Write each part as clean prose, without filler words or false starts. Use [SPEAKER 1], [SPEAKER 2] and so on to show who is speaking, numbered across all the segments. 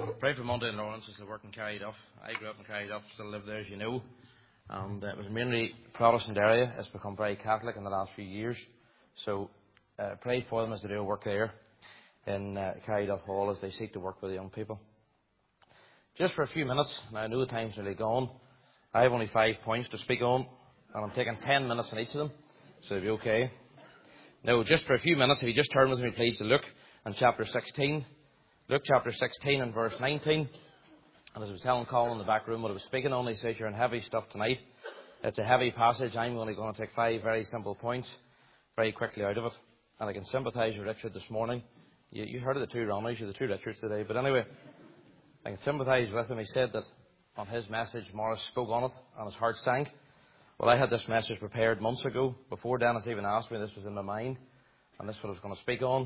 [SPEAKER 1] Right from Monday in Lawrence is the work in Carryduff. I grew up in Carryduff, still live there as you know. And it was mainly Protestant area. It's become very Catholic in the last few years. So pray for them as they do work there in Carryduff Hall as they seek to work with the young people. Just for a few minutes, and I know the time's nearly gone, I have only 5 points to speak on, and I'm taking 10 minutes on each of them, so it'll be okay. Now, just for a few minutes, if you just turn with me please to Luke and chapter 16. Luke chapter 16 and verse 19. And as I was telling Colin in the back room what I was speaking on, he said you're in heavy stuff tonight. It's a heavy passage. I'm only going to take 5 very simple points very quickly out of it. And I can sympathise with Richard this morning. You heard of the two Ronnies, you're the two Richards today. But anyway, I can sympathise with him. He said that on his message, Morris spoke on it and his heart sank. Well, I had this message prepared months ago. Before Dennis even asked me, this was in my mind. And this is what I was going to speak on.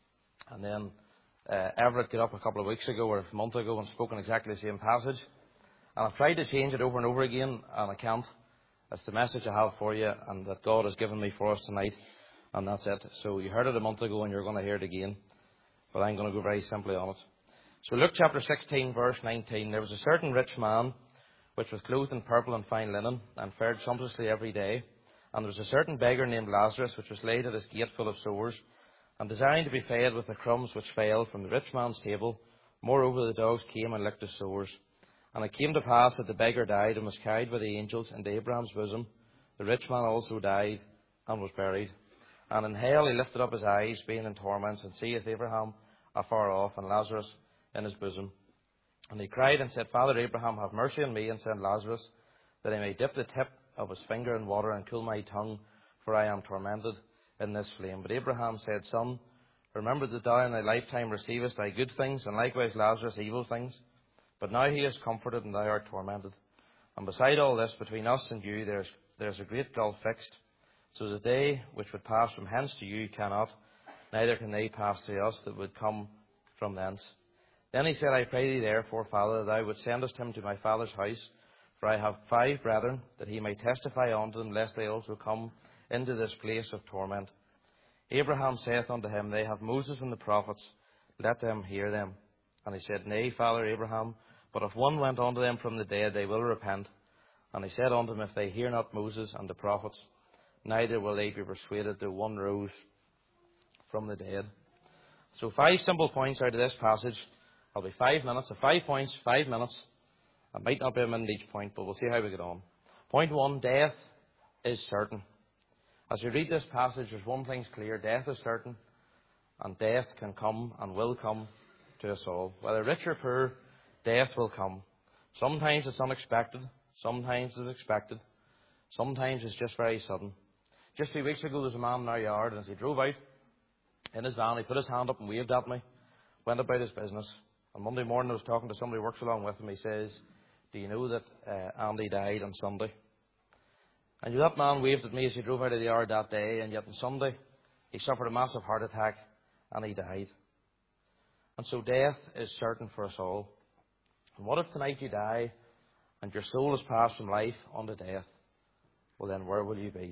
[SPEAKER 1] And then Everett got up a couple of weeks ago or a month ago and spoke on exactly the same passage. And I've tried to change it over and over again, and I can't. That's the message I have for you, and that God has given me for us tonight, and that's it. So you heard it a month ago, and you're going to hear it again. But I'm going to go very simply on it. So Luke chapter 16, verse 19. There was a certain rich man, which was clothed in purple and fine linen, and fared sumptuously every day. And there was a certain beggar named Lazarus, which was laid at his gate full of sores, and desiring to be fed with the crumbs which fell from the rich man's table. Moreover, the dogs came and licked his sores. And it came to pass that the beggar died and was carried by the angels into Abraham's bosom. The rich man also died and was buried. And in hell he lifted up his eyes, being in torments, and seeth Abraham afar off, and Lazarus in his bosom. And he cried and said, Father Abraham, have mercy on me, and send Lazarus, that I may dip the tip of his finger in water, and cool my tongue, for I am tormented in this flame. But Abraham said, Son, remember that thou in thy lifetime receivest thy good things, and likewise Lazarus evil things. But now he is comforted, and thou art tormented. And beside all this, between us and you, there's a great gulf fixed, so that they which would pass from hence to you cannot, neither can they pass to us that would come from thence. Then he said, I pray thee therefore, Father, that thou wouldst sendest him to my father's house, for I have 5 brethren, that he may testify unto them, lest they also come into this place of torment. Abraham saith unto him, They have Moses and the prophets, let them hear them. And he said, Nay, Father Abraham, but if one went unto them from the dead, they will repent. And he said unto him, If they hear not Moses and the prophets, neither will they be persuaded, though one rose from the dead. So 5 simple points out of this passage. I'll be 5 minutes. 5 points, 5 minutes. I might not be a minute each point, but we'll see how we get on. Point 1, death is certain. As we read this passage, there's one thing's clear. Death is certain, and death can come and will come to us all. Whether rich or poor, death will come. Sometimes it's unexpected. Sometimes it's expected. Sometimes it's just very sudden. Just 2 weeks ago, there was a man in our yard, and as he drove out in his van, he put his hand up and waved at me, went about his business. On Monday morning, I was talking to somebody who works along with him. He says, Do you know that Andy died on Sunday? And that man waved at me as he drove out of the yard that day, and yet on Sunday, he suffered a massive heart attack, and he died. And so death is certain for us all. And what if tonight you die, and your soul is passed from life unto death? Well then, where will you be?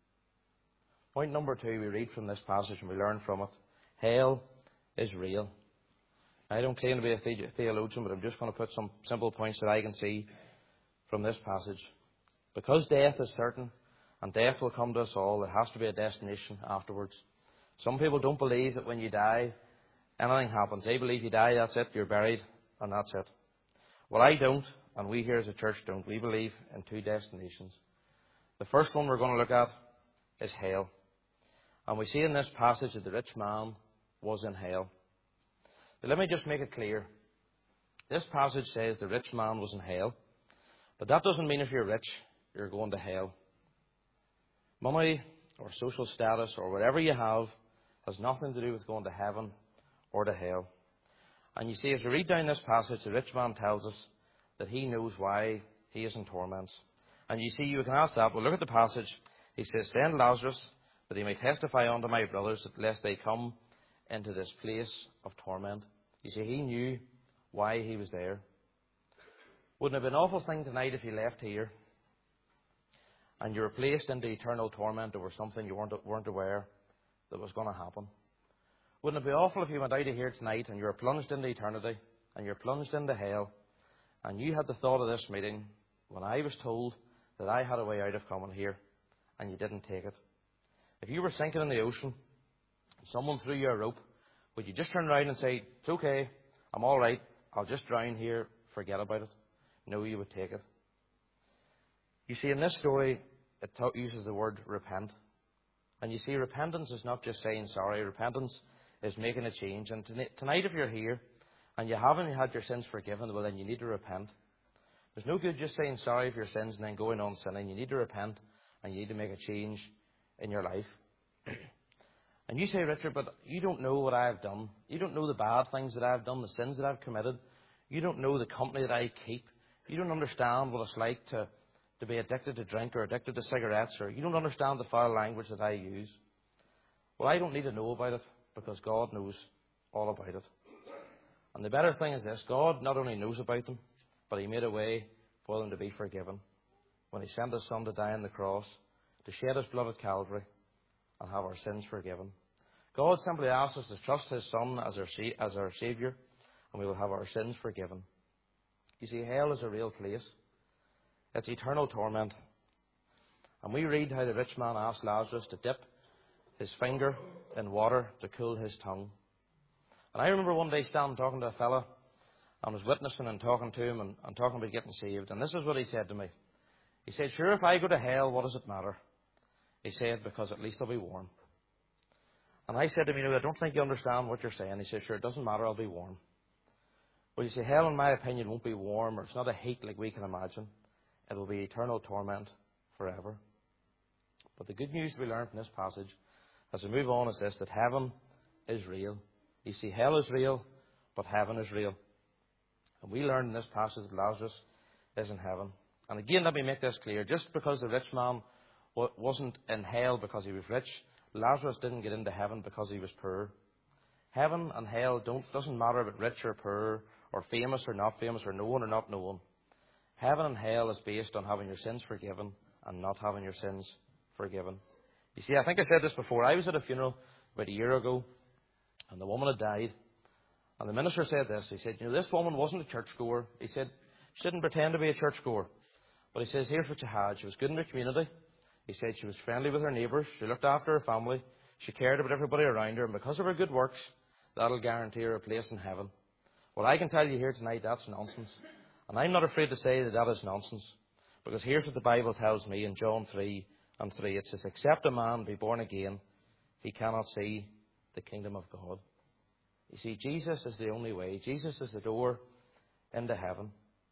[SPEAKER 1] Point number 2, we read from this passage and we learn from it. Hell is real. I don't claim to be a theologian, but I'm just going to put some simple points that I can see from this passage. Because death is certain, and death will come to us all, there has to be a destination afterwards. Some people don't believe that when you die, anything happens. They believe you die, that's it, you're buried, and that's it. Well, I don't, and we here as a church don't. We believe in 2 destinations. The first one we're going to look at is hell. And we see in this passage that the rich man was in hell. But let me just make it clear. This passage says the rich man was in hell. But that doesn't mean if you're rich, you're going to hell. Money or social status or whatever you have has nothing to do with going to heaven or to hell. And you see, as we read down this passage, the rich man tells us that he knows why he is in torments. And you see, you can ask that. Well, look at the passage. He says, Send Lazarus, that he may testify unto my brothers, that lest they come into this place of torment. You see, he knew why he was there. Wouldn't it have been an awful thing tonight if you left here and you were placed into eternal torment over something you weren't aware that was going to happen? Wouldn't it be awful if you went out of here tonight and you were plunged into eternity and you're plunged into hell, and you had the thought of this meeting when I was told that I had a way out of coming here, and you didn't take it. If you were sinking in the ocean, and someone threw you a rope, would you just turn around and say, it's okay, I'm all right, I'll just drown here, forget about it? No, you would take it. You see, in this story, it uses the word repent. And you see, repentance is not just saying sorry. Repentance is making a change. And tonight, if you're here and you haven't had your sins forgiven, well, then you need to repent. There's no good just saying sorry for your sins and then going on sinning. You need to repent and you need to make a change in your life. And you say, Richard, but you don't know what I have done. You don't know the bad things that I've done, the sins that I've committed. You don't know the company that I keep. You don't understand what it's like to be addicted to drink or addicted to cigarettes, or you don't understand the foul language that I use. Well, I don't need to know about it because God knows all about it. And the better thing is this: God not only knows about them, but He made a way for them to be forgiven when He sent His Son to die on the cross, to shed His blood at Calvary and have our sins forgiven. God simply asks us to trust His Son as our Saviour, and we will have our sins forgiven. You see, hell is a real place. It's eternal torment. And we read how the rich man asked Lazarus to dip his finger in water to cool his tongue. And I remember one day standing talking to a fella, and was witnessing and talking to him and talking about getting saved. And this is what he said to me. He said, sure, if I go to hell, what does it matter? He said, because at least I'll be warm. And I said to him, I don't think you understand what you're saying. He said, sure, it doesn't matter, I'll be warm. Well, you see, hell, in my opinion, won't be warm, or it's not a heat like we can imagine. It will be eternal torment forever. But the good news we learn from this passage as we move on is this, that heaven is real. You see, hell is real, but heaven is real. And we learn in this passage that Lazarus is in heaven. And again, let me make this clear. Just because the rich man wasn't in hell because he was rich, Lazarus didn't get into heaven because he was poor. Heaven and hell doesn't matter about rich or poor, or famous or not famous, or known or not known. Heaven and hell is based on having your sins forgiven and not having your sins forgiven. You see, I think I said this before. I was at a funeral about a year ago, and the woman had died. And the minister said this. He said, this woman wasn't a churchgoer. He said, she didn't pretend to be a churchgoer. But he says, here's what she had. She was good in her community. He said she was friendly with her neighbours. She looked after her family. She cared about everybody around her. And because of her good works, that'll guarantee her a place in heaven. Well, I can tell you here tonight, that's nonsense. And I'm not afraid to say that that is nonsense. Because here's what the Bible tells me in John 3:3. It says, except a man be born again, he cannot see the kingdom of God. You see, Jesus is the only way. Jesus is the door into heaven.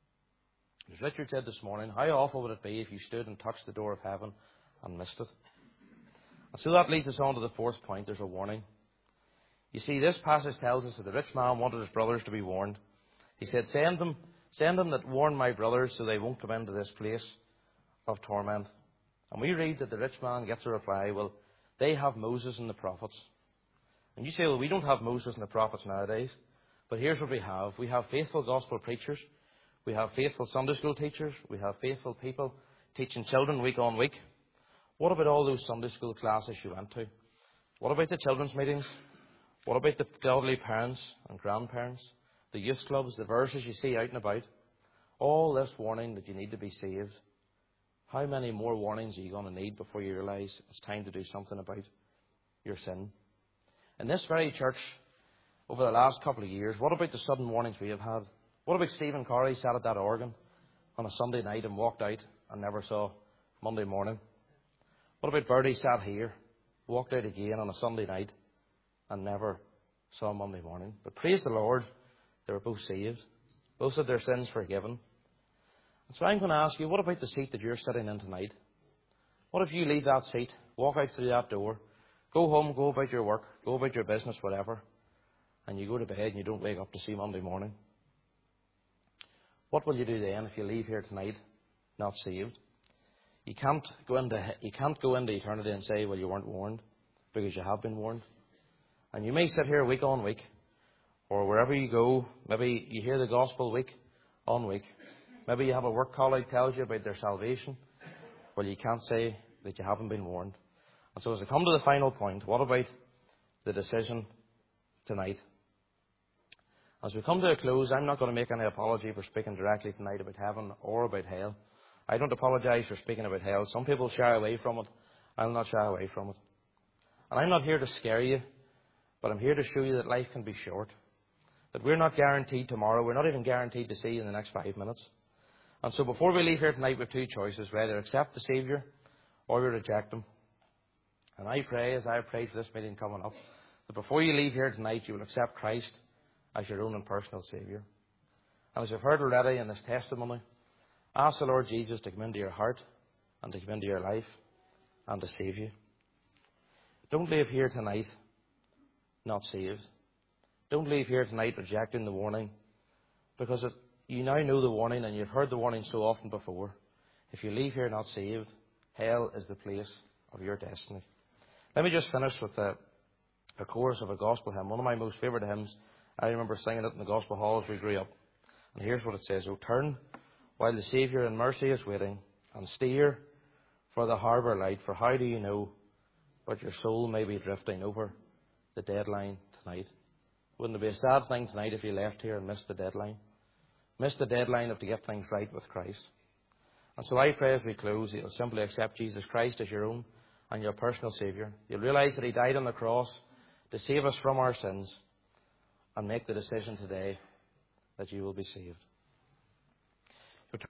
[SPEAKER 1] As Richard said this morning, how awful would it be if you stood and touched the door of heaven and missed it? And so that leads us on to the fourth point. There's a warning. You see, this passage tells us that the rich man wanted his brothers to be warned. He said, send them that warn my brothers so they won't come into this place of torment. And we read that the rich man gets a reply, well, they have Moses and the prophets. And you say, well, we don't have Moses and the prophets nowadays. But here's what we have. We have faithful gospel preachers. We have faithful Sunday school teachers. We have faithful people teaching children week on week. What about all those Sunday school classes you went to? What about the children's meetings? What about the godly parents and grandparents? The youth clubs, the verses you see out and about? All this warning that you need to be saved. How many more warnings are you going to need before you realise it's time to do something about your sin? In this very church, over the last couple of years, what about the sudden warnings we have had? What about Stephen Corey sat at that organ on a Sunday night and walked out and never saw Monday morning? What about Bertie sat here, walked out again on a Sunday night and never saw Monday morning? But praise the Lord, they were both saved. Both had their sins forgiven. And so I'm going to ask you, what about the seat that you're sitting in tonight? What if you leave that seat, walk out through that door, go home, go about your work, go about your business, whatever, and you go to bed and you don't wake up to see Monday morning? What will you do then if you leave here tonight not saved? You can't go into eternity and say, well, you weren't warned, because you have been warned. And you may sit here week on week, or wherever you go, maybe you hear the gospel week on week. Maybe you have a work colleague tells you about their salvation. Well, you can't say that you haven't been warned. And so as I come to the final point, what about the decision tonight? As we come to a close, I'm not going to make any apology for speaking directly tonight about heaven or about hell. I don't apologise for speaking about hell. Some people shy away from it. I'll not shy away from it. And I'm not here to scare you, but I'm here to show you that life can be short. That we're not guaranteed tomorrow. We're not even guaranteed to see you in the next 5 minutes. And so before we leave here tonight, we have two choices. We either accept the Saviour or we reject Him. And I pray, as I have prayed for this meeting coming up, that before you leave here tonight, you will accept Christ as your own and personal Saviour. And as you've heard already in this testimony, ask the Lord Jesus to come into your heart and to come into your life and to save you. Don't leave here tonight not saved. Don't leave here tonight rejecting the warning, because you now know the warning and you've heard the warning so often before. If you leave here not saved, hell is the place of your destiny. Let me just finish with a chorus of a gospel hymn, one of my most favourite hymns. I remember singing it in the gospel hall as we grew up. And here's what it says: "O turn while the Saviour in mercy is waiting, and steer for the harbour light, for how do you know but your soul may be drifting over the deadline tonight." Wouldn't it be a sad thing tonight if you left here and missed the deadline? Missed the deadline of to get things right with Christ. And so I pray as we close that you'll simply accept Jesus Christ as your own and your personal Saviour. You'll realise that He died on the cross to save us from our sins, and make the decision today that you will be saved.